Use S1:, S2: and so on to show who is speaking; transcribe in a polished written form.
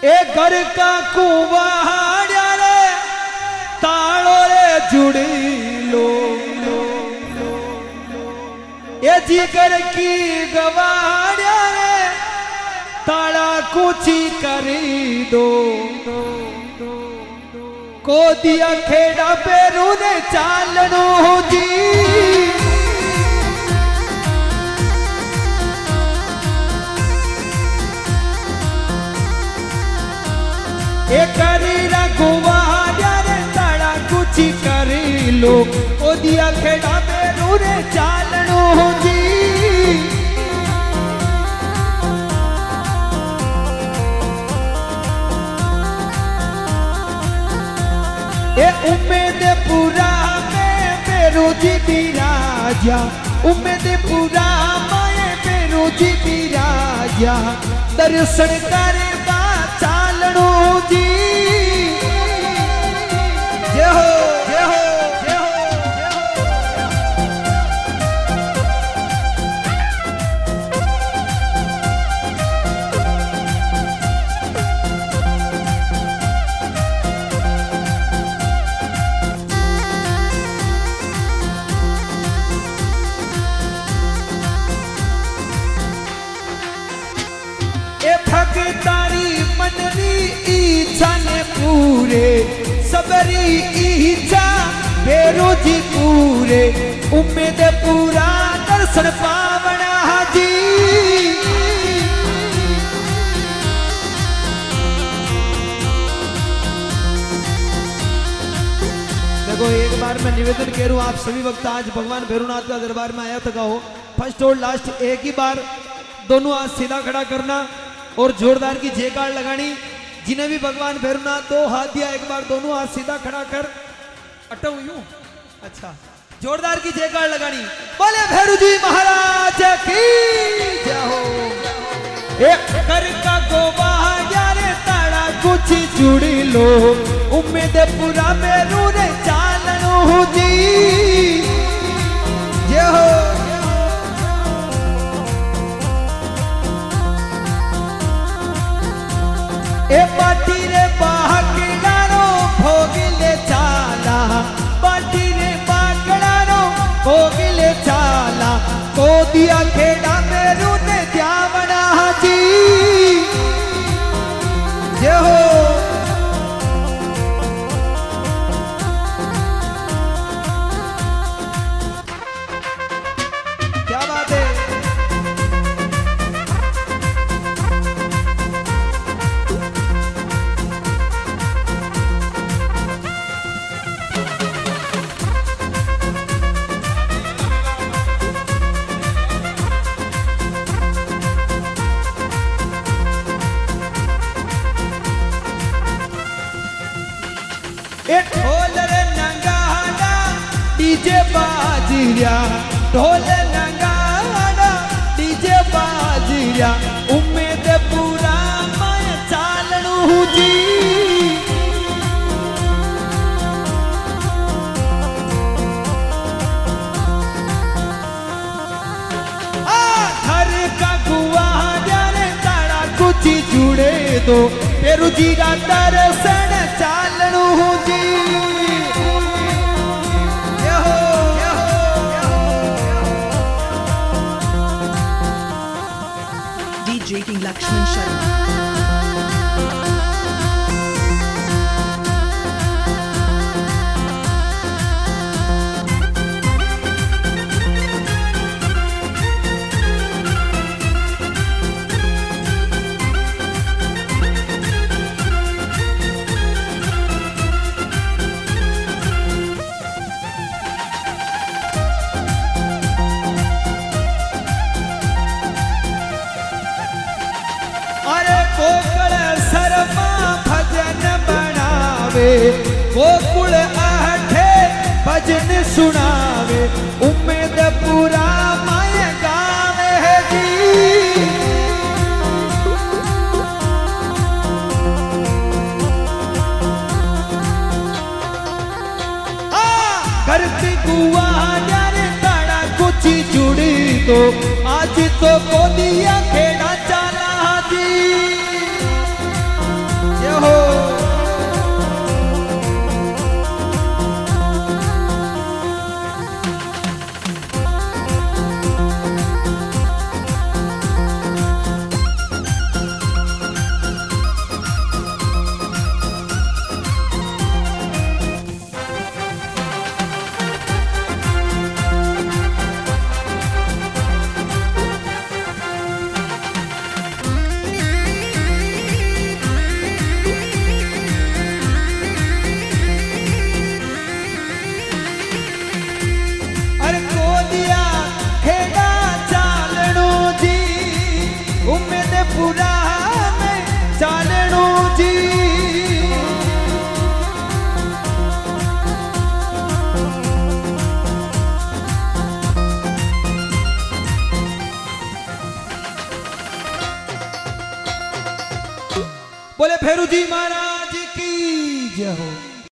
S1: ए घर का कुवाड़िया रे तालो रे जुड़ी लो, ए जिगर की गवाड़िया रे ताला कुची करी दो, को दिया खेड़ा पेरू ने चालनो जी। ए करी रघुवाया रे ताड़ा कुछ करी लो, ओ दिया खेड़ा पेरू रे चालनो जी। ए उम्मीद पूरा में पेरू जी राजा, उम्मीद पूरा में पेरू जी राजा, दर्शन करे चालनो जी। जय हो जय हो जय हो ए भगतारी मनरी इच्छा ने पूरे, सबरी इच्छा बेरो जी पूरे, उम्मीद पूरा दर्शन पावना जी। देखो एक बार मैं निवेदन कह रहा हूं आप सभी वक्त, आज भगवान भैरवनाथ का दरबार में आया तो कहो फर्स्ट और लास्ट एक ही बार दोनों हाथ सीधा खड़ा करना और जोरदार की जयकार लगानी। जिन्हें भी भगवान भैरवनाथ दो हाथ दिया एक बार दोनों हाथ सीधा खड़ा कर अटो यूं, अच्छा जोरदार की जयकार लगानी। बोले भैरू जी महाराज की जय हो। एक कर का गोवाया रे ताड़ा कुछ जुड़ी लो, उम्मीद पूरा मेरू रे चालनो जी। जय हो ए बाटी रे बाकड़ानो भोगले चाला, बाटी रे बाकड़ानो भोगले चाला, को दिया खेड़ा मेरू ने जावना जी। जय हो क्या बात है। ढोल रे नगाड़ा डीजे बाजिया, ढोल नगाड़ा डीजे बाजिया, उम्मीद पूरा मैं चालनू जी। घर का गुवारा रे ताड़ा कुछ जुड़े दो, पेरू जी का दर्शन चालनू जी।
S2: DJ King Lakshman Sharma।
S1: Gokul Sharma भजन बनावे, गोकुल आठे भजन सुनावे, उम्मीद पूरा माय गावे जी। करती गुआ रे ताड़ा कुछ जुड़ी तो, आज तो को दिया खेड़ा चाला जी। बोले भैरू जी महाराज की जय हो।